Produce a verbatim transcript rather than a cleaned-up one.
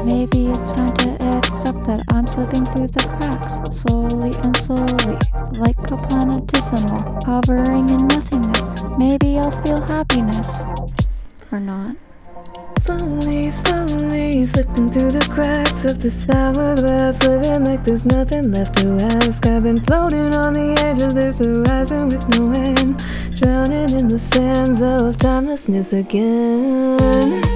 Maybe it's time to accept that I'm slipping through the cracks, slowly and slowly, like a planetesimal, hovering in nothingness. Maybe I'll feel happiness, or not. Slowly, slowly, slipping through the cracks of this hourglass, living like there's nothing left to ask. I've been floating on the edge of this horizon with no end, drowning in the sands of timelessness again.